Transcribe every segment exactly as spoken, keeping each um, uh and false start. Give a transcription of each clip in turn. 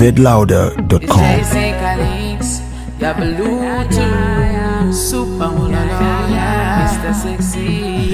z louder dot com. Mister Sexy,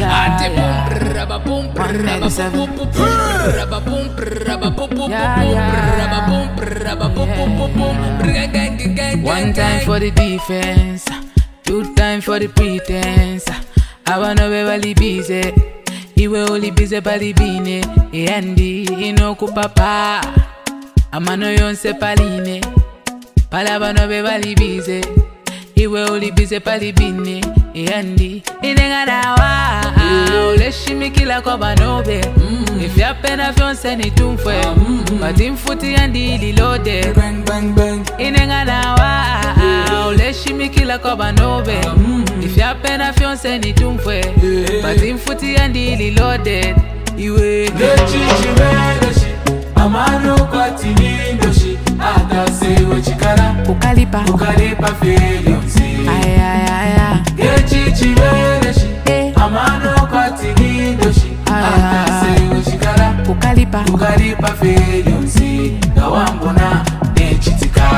one time for the defense, two time for the pretense. I wanna be really busy. Iwe oli busy bali bine. Endi inoku papa. Amano yonse paline. Palaba no be bali busy. Iwe oli busy bali bine. Endi inenga dawa. Ole shimikila kwa banobe. If ya pena fiance ni tumfwe. But imfuti andi li loaded. Bang bang bang. Inenga dawa. Ole shimikila kwa banobe. If ya pena fiance ni tumfwe. But imfuti andi li loaded. Iwe lechichi wedoshi. Amano kwa tinidoshi. Adase wechikara. Ukalipa. Ukalipa fielionsi. Ay ay ay ay. Lechichi wedoshi. Amano kwa tinidoshi. Adase wechikara. Ukalipa. Ukalipa fielionsi. Gawambona nechitika.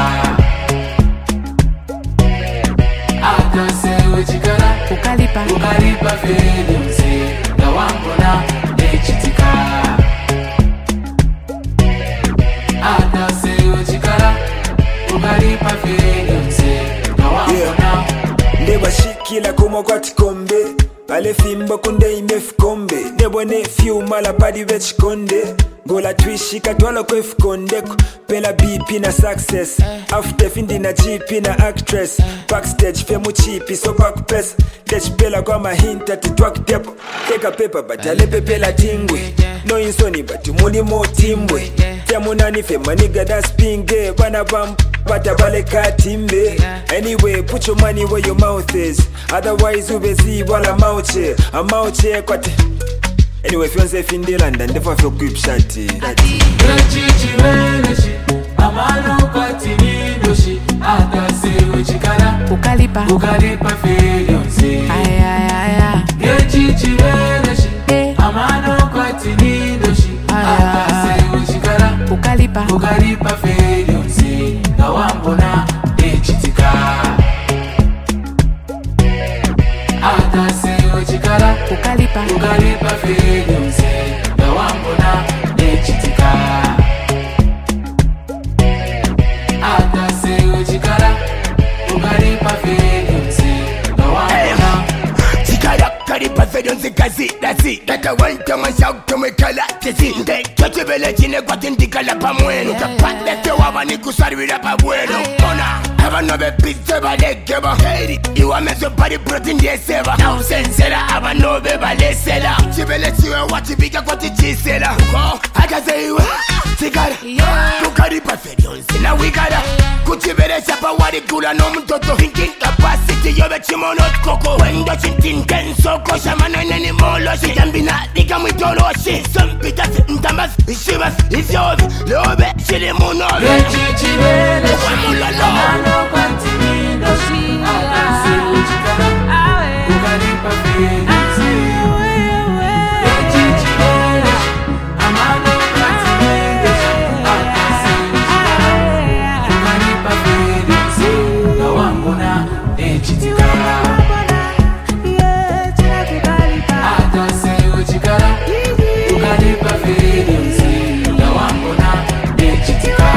Adase wechikara. Ukalipa. Ukalipa fielionsi. Gawambona nechitika. Adase wechikara. Ukalipa fielionsi. Gawambona. Neba shikila kuma kwa tikombe. Ale fimbo kunde imefukombe. Nebo ne fiu mala padi vech konde. Gola twishi katwala kwefu kondeko. Pela B P na success. After findi na G P na actress. Backstage femu chipi so back press. Dech pela kwa mahinta titwak depo. Teka pepa batale pepela tingwe. No insoni batu muni mo timbwe. Temu nani fe maniga da spinge. Bana bam bata bale katimbe. Anyway put your money where your mouth is. Otherwise ubezi wala mauche. A mauche kwa te. Anyway, if you want to say Finland, then never feel good shati. Lechichi wedoshi, amano kwa tinidoshi. Adase wechikara. Ukalipa. Ukalipa fielionsi. Ay ay ay ay. Lechichi wedoshi, amano kwa tinidoshi. Adase wechikara. Ukalipa. Ukalipa fielionsi. Gawambona nechitika. Adase wechikara. Ukalipa. Ukalipa fielionsi. Gawambona nechitika. Adase wechikara. Ukalipa fielionsi. Gawambona. Chikara kalipa fielionsi kazi. That's it. That I want to myself to make a lot to see. They touch a village in a guatin dicala pamueno. Kapat left the wabani kusari with a pabueno. Mona. Have another pizza by the giver. Hey, you are meant to body protein, yes, ever. Now, sensor, have a no baby, seller. She will let you watch it bigger, what it is, seller. Oh, I can say, Tigara, look at the perfect. Now we got a Gucci better chapa, what it could and no toto. Thinking capacity, you're the chimono coco. When the chin can so close, I'm an animal, she can be not become with all our shit. Some bit of it in Tamas, she was, it's yours. Love it, she the moon, all the No continue no she adase wechikara. Ukalipa fielionsi. Lechichi wedoshi, amano kwa tinidoshi. Adase wechikara. Ukalipa fielionsi. Gawambona nechitika. Adase wechikara. Ukalipa fielionsi. Gawambona nechitika.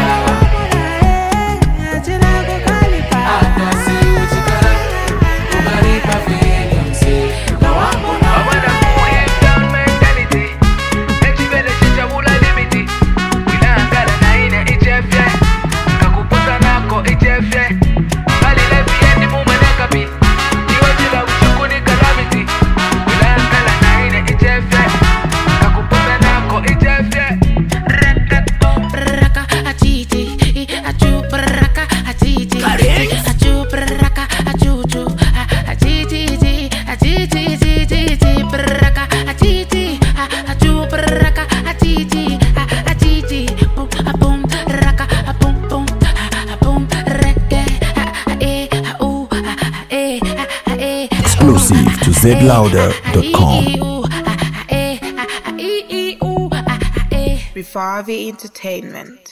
Exclusive to z louder dot com. Vivavi Entertainment.